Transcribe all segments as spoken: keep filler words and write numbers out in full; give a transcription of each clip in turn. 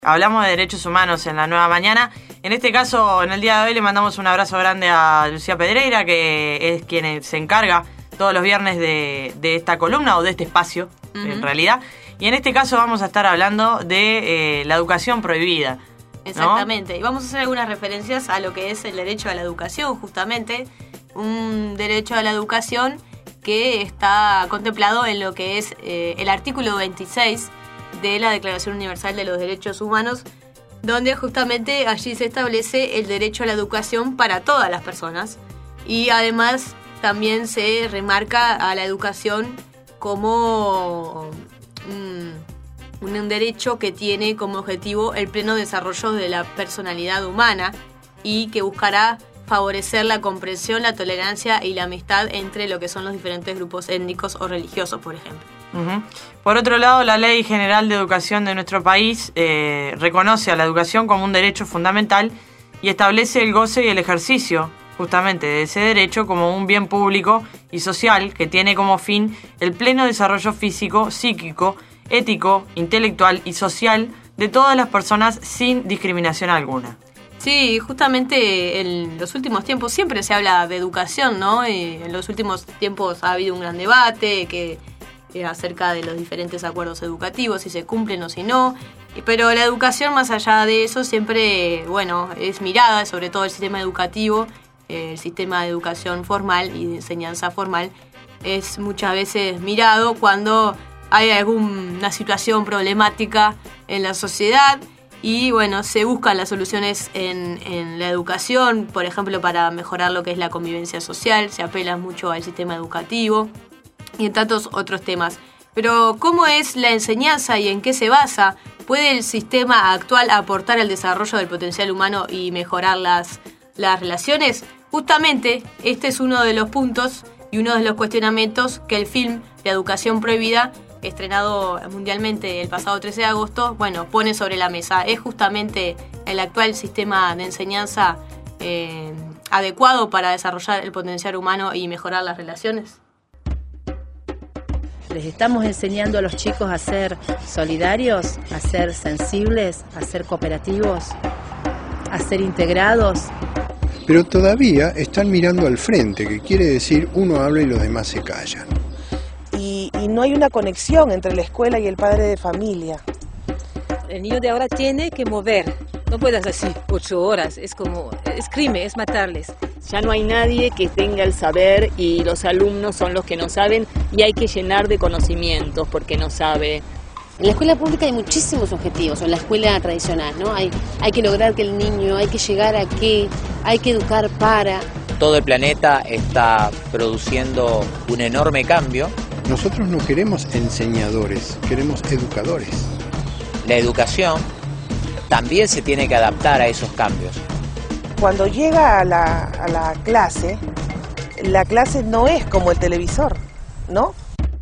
Hablamos de derechos humanos en La Nueva Mañana. En este caso, en el día de hoy, le mandamos un abrazo grande a Lucía Pedreira, que es quien se encarga todos los viernes de, de esta columna o de este espacio, uh-huh. en realidad. Y en este caso vamos a estar hablando de eh, la educación prohibida. Exactamente. ¿No? Y vamos a hacer algunas referencias a lo que es el derecho a la educación, justamente. Un derecho a la educación que está contemplado en lo que es eh, el artículo veintiséis de la Declaración Universal de los Derechos Humanos, donde justamente allí se establece el derecho a la educación para todas las personas, y además también se remarca a la educación como un, un derecho que tiene como objetivo el pleno desarrollo de la personalidad humana y que buscará favorecer la comprensión, la tolerancia y la amistad entre lo que son los diferentes grupos étnicos o religiosos, por ejemplo. Uh-huh. Por otro lado, la Ley General de Educación de nuestro país eh, reconoce a la educación como un derecho fundamental y establece el goce y el ejercicio justamente de ese derecho como un bien público y social que tiene como fin el pleno desarrollo físico, psíquico, ético, intelectual y social de todas las personas sin discriminación alguna. Sí, justamente en los últimos tiempos siempre se habla de educación, ¿no? Y en los últimos tiempos ha habido un gran debate que acerca de los diferentes acuerdos educativos, si se cumplen o si no, pero la educación, más allá de eso, siempre, bueno, es mirada, sobre todo el sistema educativo, el sistema de educación formal y de enseñanza formal, es muchas veces mirado cuando hay alguna situación problemática en la sociedad y, bueno, se buscan las soluciones en, en la educación, por ejemplo, para mejorar lo que es la convivencia social, se apela mucho al sistema educativo y en tantos otros temas. Pero ¿cómo es la enseñanza y en qué se basa? ¿Puede el sistema actual aportar al desarrollo del potencial humano y mejorar las, las relaciones? Justamente este es uno de los puntos y uno de los cuestionamientos que el film La Educación Prohibida, estrenado mundialmente el pasado trece de agosto, bueno, pone sobre la mesa. ¿Es justamente el actual sistema de enseñanza eh, adecuado para desarrollar el potencial humano y mejorar las relaciones? Les estamos enseñando a los chicos a ser solidarios, a ser sensibles, a ser cooperativos, a ser integrados. Pero todavía están mirando al frente, que quiere decir uno habla y los demás se callan. Y, y no hay una conexión entre la escuela y el padre de familia. El niño de ahora tiene que mover, no puedes así ocho horas, es como, es crimen, es matarles. Ya no hay nadie que tenga el saber y los alumnos son los que no saben y hay que llenar de conocimientos porque no sabe. En la escuela pública hay muchísimos objetivos, o en la escuela tradicional, ¿no? Hay, hay que lograr que el niño, hay que llegar a qué, hay que educar para... Todo el planeta está produciendo un enorme cambio. Nosotros no queremos enseñadores, queremos educadores. La educación también se tiene que adaptar a esos cambios. Cuando llega a la, a la clase, la clase no es como el televisor, ¿no?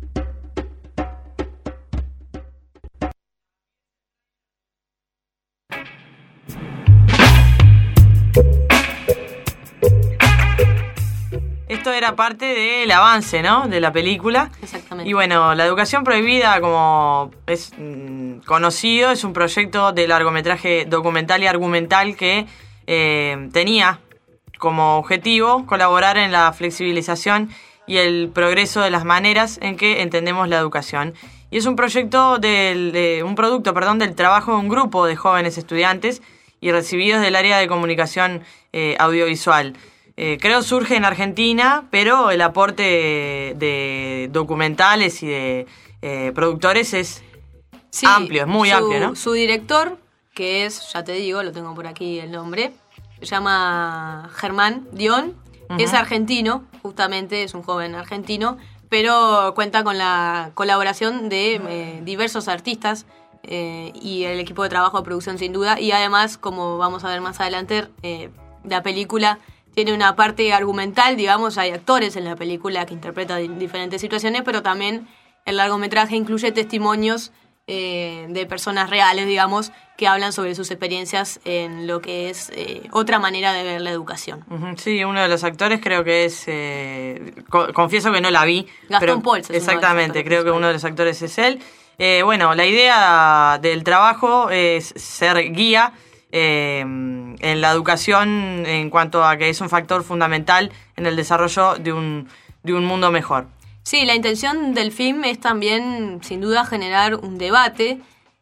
Esto era parte del avance, ¿no?, de la película. Exactamente. Y bueno, La Educación Prohibida, como es mmm, conocido, es un proyecto de largometraje documental y argumental que eh, tenía como objetivo colaborar en la flexibilización y el progreso de las maneras en que entendemos la educación. Y es un proyecto del, de, un producto, perdón, del trabajo de un grupo de jóvenes estudiantes y recibidos del área de comunicación eh, audiovisual. Eh, creo surge en Argentina, pero el aporte de, de documentales y de eh, productores es sí, amplio, es muy su, amplio, ¿no? Su director, que es, ya te digo, lo tengo por aquí el nombre, se llama Germán Dion, uh-huh. Es argentino, justamente es un joven argentino, pero cuenta con la colaboración de eh, diversos artistas eh, y el equipo de trabajo de producción sin duda, y además, como vamos a ver más adelante, eh, la película tiene una parte argumental, digamos, hay actores en la película que interpretan diferentes situaciones, pero también el largometraje incluye testimonios eh, de personas reales, digamos, que hablan sobre sus experiencias en lo que es eh, otra manera de ver la educación. Uh-huh. Sí, uno de los actores creo que es, eh, co- confieso que no la vi. Gastón pero Pauls. Exactamente, creo que uno de los actores es él. Eh, bueno, la idea del trabajo es ser guía eh, en la educación en cuanto a que es un factor fundamental en el desarrollo de un, de un mundo mejor. Sí, la intención del film es también, sin duda, generar un debate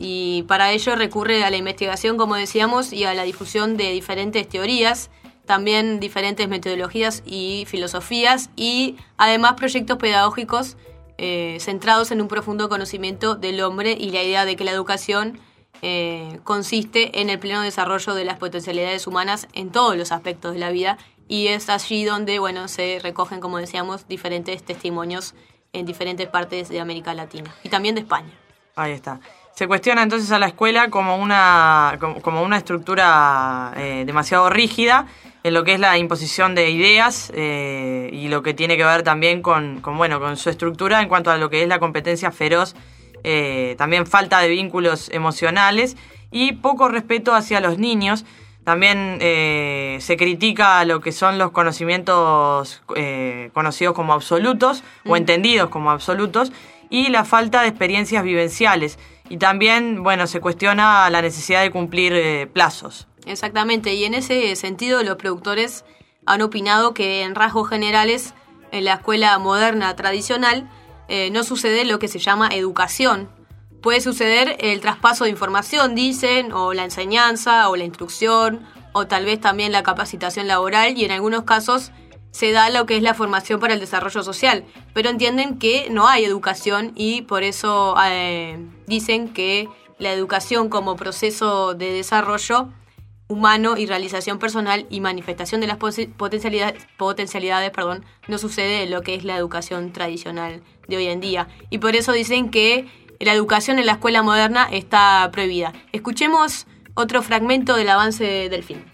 y para ello recurre a la investigación, como decíamos, y a la difusión de diferentes teorías, también diferentes metodologías y filosofías y además proyectos pedagógicos eh, centrados en un profundo conocimiento del hombre y la idea de que la educación eh, consiste en el pleno desarrollo de las potencialidades humanas en todos los aspectos de la vida. Y es allí donde, bueno, se recogen, como decíamos, diferentes testimonios en diferentes partes de América Latina y también de España. Ahí está. Se cuestiona entonces a la escuela como una, como, como una estructura eh, demasiado rígida en lo que es la imposición de ideas eh, y lo que tiene que ver también con, con, bueno, con su estructura en cuanto a lo que es la competencia feroz, eh, también falta de vínculos emocionales y poco respeto hacia los niños. También eh, se critica lo que son los conocimientos eh, conocidos como absolutos mm. o entendidos como absolutos y la falta de experiencias vivenciales. Y también, bueno, se cuestiona la necesidad de cumplir eh, plazos. Exactamente, y en ese sentido los productores han opinado que en rasgos generales en la escuela moderna tradicional eh, no sucede lo que se llama educación. Puede suceder el traspaso de información, dicen, o la enseñanza, o la instrucción, o tal vez también la capacitación laboral, y en algunos casos se da lo que es la formación para el desarrollo social. Pero entienden que no hay educación y por eso eh, dicen que la educación como proceso de desarrollo humano y realización personal y manifestación de las potencialidades, potencialidades perdón, no sucede en lo que es la educación tradicional de hoy en día. Y por eso dicen que la educación en la escuela moderna está prohibida. Escuchemos otro fragmento del avance del film.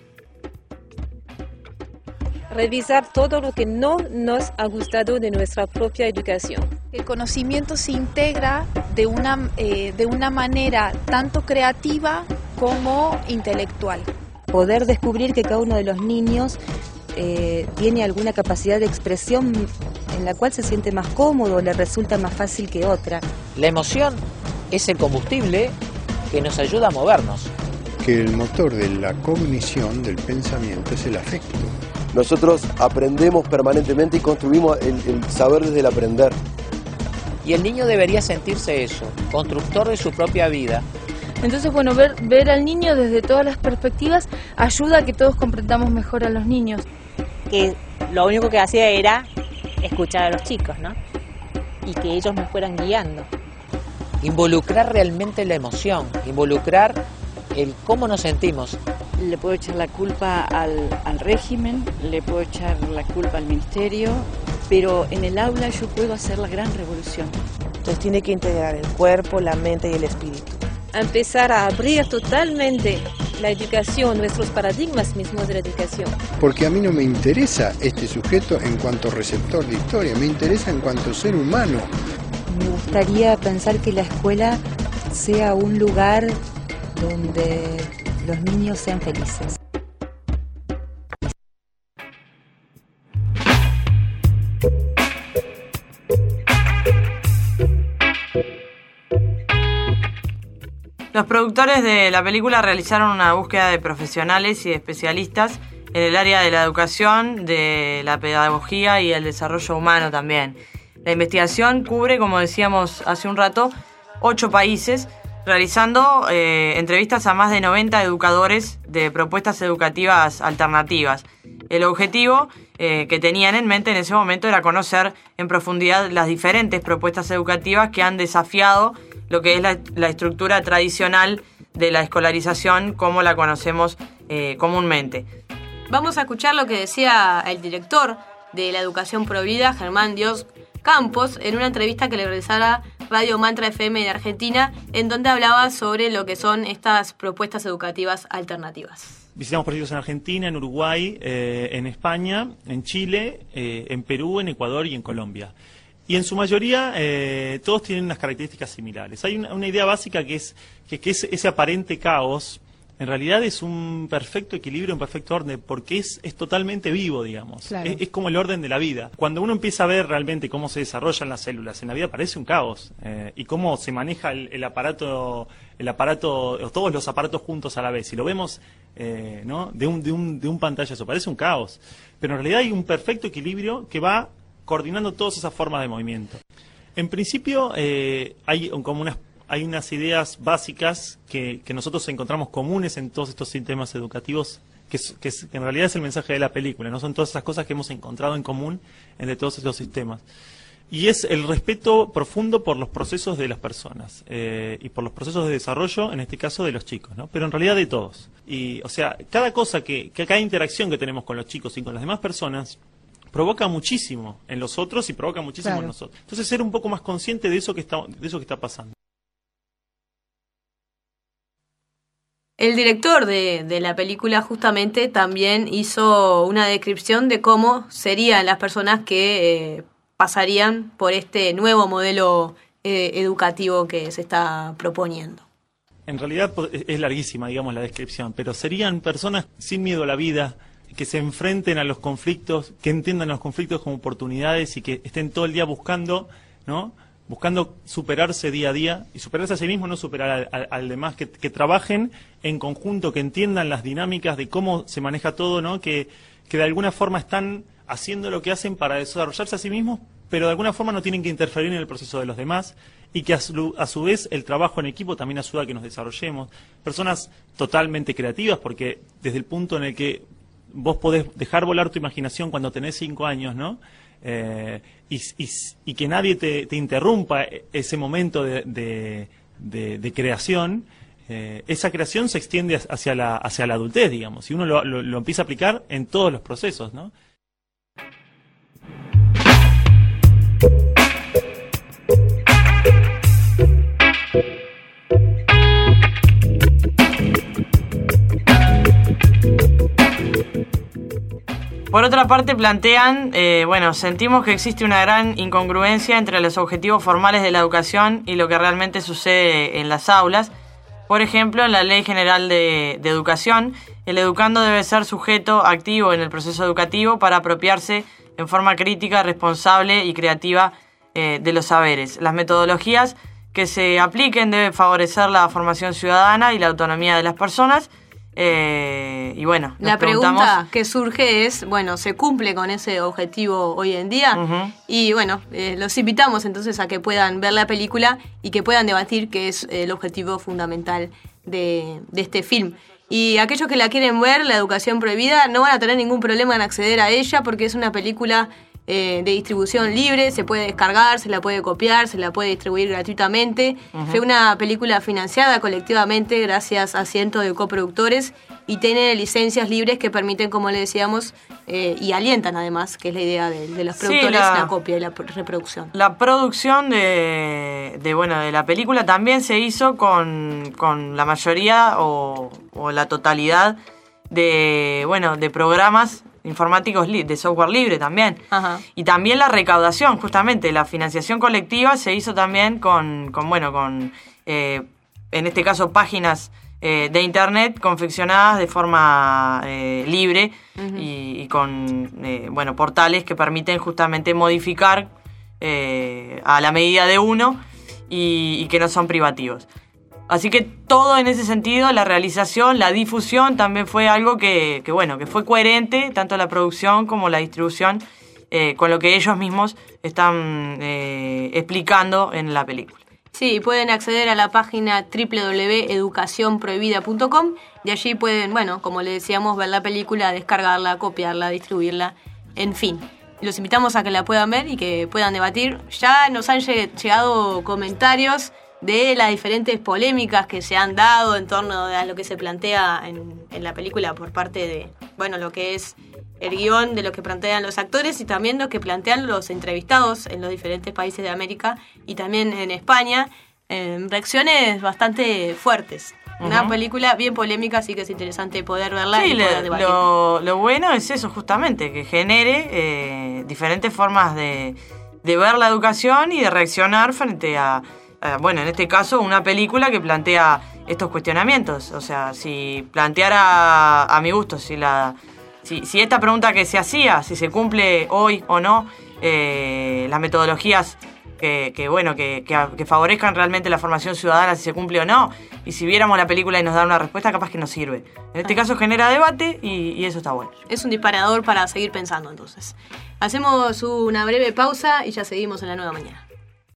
Revisar todo lo que no nos ha gustado de nuestra propia educación. El conocimiento se integra de una, eh, de una manera tanto creativa como intelectual. Poder descubrir que cada uno de los niños eh, tiene alguna capacidad de expresión en la cual se siente más cómodo, le resulta más fácil que otra. La emoción es el combustible que nos ayuda a movernos. Que el motor de la cognición, del pensamiento, es el afecto. Nosotros aprendemos permanentemente y construimos el, el saber desde el aprender. Y el niño debería sentirse eso, constructor de su propia vida. Entonces, bueno, ver, ver al niño desde todas las perspectivas ayuda a que todos comprendamos mejor a los niños. Que lo único que hacía era escuchar a los chicos, ¿no? Y que ellos me fueran guiando. Involucrar realmente la emoción, involucrar el cómo nos sentimos. Le puedo echar la culpa al, al régimen, le puedo echar la culpa al ministerio, pero en el aula yo puedo hacer la gran revolución. Entonces tiene que integrar el cuerpo, la mente y el espíritu. Empezar a abrir totalmente la educación, nuestros paradigmas mismos de la educación. Porque a mí no me interesa este sujeto en cuanto receptor de historia, me interesa en cuanto ser humano. Me gustaría pensar que la escuela sea un lugar donde los niños sean felices. Los productores de la película realizaron una búsqueda de profesionales y de especialistas en el área de la educación, de la pedagogía y el desarrollo humano también. La investigación cubre, como decíamos hace un rato, ocho países, realizando eh, entrevistas a más de noventa educadores de propuestas educativas alternativas. El objetivo eh, que tenían en mente en ese momento era conocer en profundidad las diferentes propuestas educativas que han desafiado lo que es la, la estructura tradicional de la escolarización como la conocemos eh, comúnmente. Vamos a escuchar lo que decía el director de la educación prohibida, Germán Dios Campos, en una entrevista que le realizara Radio Mantra F M de Argentina, en donde hablaba sobre lo que son estas propuestas educativas alternativas. Visitamos proyectos en Argentina, en Uruguay, eh, en España, en Chile, eh, en Perú, en Ecuador y en Colombia. Y en su mayoría eh, todos tienen unas características similares. Hay una, una idea básica que es que, que es ese aparente caos en realidad es un perfecto equilibrio, un perfecto orden, porque es, es totalmente vivo, digamos. Claro. Es, es como el orden de la vida. Cuando uno empieza a ver realmente cómo se desarrollan las células en la vida, parece un caos. Eh, y cómo se maneja el, el aparato, el aparato, todos los aparatos juntos a la vez. Si lo vemos eh, ¿no? de, un, de, un, de un pantallazo, parece un caos. Pero en realidad hay un perfecto equilibrio que va coordinando todas esas formas de movimiento. En principio, eh, hay como unas hay unas ideas básicas que, que nosotros encontramos comunes en todos estos sistemas educativos, que, es, que, es, que en realidad es el mensaje de la película, no son todas esas cosas que hemos encontrado en común entre todos estos sistemas. Y es el respeto profundo por los procesos de las personas eh, y por los procesos de desarrollo, en este caso de los chicos, ¿no? Pero en realidad de todos. Y, o sea, cada cosa que, que cada interacción que tenemos con los chicos y con las demás personas provoca muchísimo en los otros y provoca muchísimo Claro. en nosotros. Entonces, ser un poco más consciente de eso que está, de eso que está pasando. El director de, de la película justamente también hizo una descripción de cómo serían las personas que eh, pasarían por este nuevo modelo eh, educativo que se está proponiendo. En realidad po- es larguísima, digamos, la descripción, pero serían personas sin miedo a la vida, que se enfrenten a los conflictos, que entiendan los conflictos como oportunidades y que estén todo el día buscando, ¿no? Buscando superarse día a día y superarse a sí mismo, no superar al, al, al demás, que, que trabajen en conjunto, que entiendan las dinámicas de cómo se maneja todo, ¿no? Que, que de alguna forma están haciendo lo que hacen para desarrollarse a sí mismos, pero de alguna forma no tienen que interferir en el proceso de los demás y que a su, a su vez el trabajo en equipo también ayuda a que nos desarrollemos. Personas totalmente creativas, porque desde el punto en el que vos podés dejar volar tu imaginación cuando tenés cinco años, ¿no? Eh, y, y, y que nadie te, te interrumpa ese momento de, de, de, de creación, eh, esa creación se extiende hacia la, hacia la adultez, digamos, y uno lo, lo, lo empieza a aplicar en todos los procesos, ¿no? Por otra parte plantean, eh, bueno, sentimos que existe una gran incongruencia entre los objetivos formales de la educación y lo que realmente sucede en las aulas. Por ejemplo, en la Ley General de, de Educación, el educando debe ser sujeto activo en el proceso educativo para apropiarse en forma crítica, responsable y creativa eh, de los saberes. Las metodologías que se apliquen deben favorecer la formación ciudadana y la autonomía de las personas. Eh, y bueno, nos La preguntamos... pregunta que surge es, bueno, ¿se cumple con ese objetivo hoy en día? Uh-huh. Y bueno, eh, los invitamos entonces a que puedan ver la película y que puedan debatir qué es el objetivo fundamental de, de este film. Y aquellos que la quieren ver, La Educación Prohibida, no van a tener ningún problema en acceder a ella porque es una película eh, de distribución libre, se puede descargar, se la puede copiar, se la puede distribuir gratuitamente. Ujú. Fue una película financiada colectivamente gracias a cientos de coproductores y tiene licencias libres que permiten, como le decíamos, eh, y alientan además, que es la idea de, de los Sí, productores, la- la copia y la p- reproducción. La producción de, de, bueno, de la película también se hizo con, con la mayoría o, o la totalidad de, bueno, de programas informáticos li- de software libre también. Ajá. Y también la recaudación, justamente, la financiación colectiva se hizo también con, con bueno, con, eh, en este caso, páginas eh, de internet confeccionadas de forma eh, libre Ujú. y, y con, eh, bueno, portales que permiten justamente modificar eh, a la medida de uno y, y que no son privativos. Así que todo en ese sentido, la realización, la difusión también fue algo que, que bueno, que fue coherente, tanto la producción como la distribución, eh, con lo que ellos mismos están eh, explicando en la película. Sí, pueden acceder a la página doble u doble u doble u punto educación prohibida punto com y allí pueden, bueno, como le decíamos, ver la película, descargarla, copiarla, distribuirla, en fin. Los invitamos a que la puedan ver y que puedan debatir. Ya nos han lle- llegado comentarios de las diferentes polémicas que se han dado en torno a lo que se plantea en, en la película por parte de, bueno, lo que es el guión, de lo que plantean los actores y también lo que plantean los entrevistados en los diferentes países de América y también en España. Eh, reacciones bastante fuertes. Una Ujú. película bien polémica, así que es interesante poder verla Sí, y le- poder debatir. lo, lo bueno es eso justamente, que genere eh, diferentes formas de, de ver la educación y de reaccionar frente a, a, bueno, en este caso, una película que plantea estos cuestionamientos. O sea, si planteara, a mi gusto, si la si, si esta pregunta que se hacía, si se cumple hoy o no, eh, las metodologías que, que bueno, que, que, que favorezcan realmente la formación ciudadana, si se cumple o no, y si viéramos la película y nos da una respuesta, capaz que nos sirve. En este caso genera debate y, y eso está bueno. Es un disparador para seguir pensando entonces. Hacemos una breve pausa y ya seguimos en La Nueva Mañana.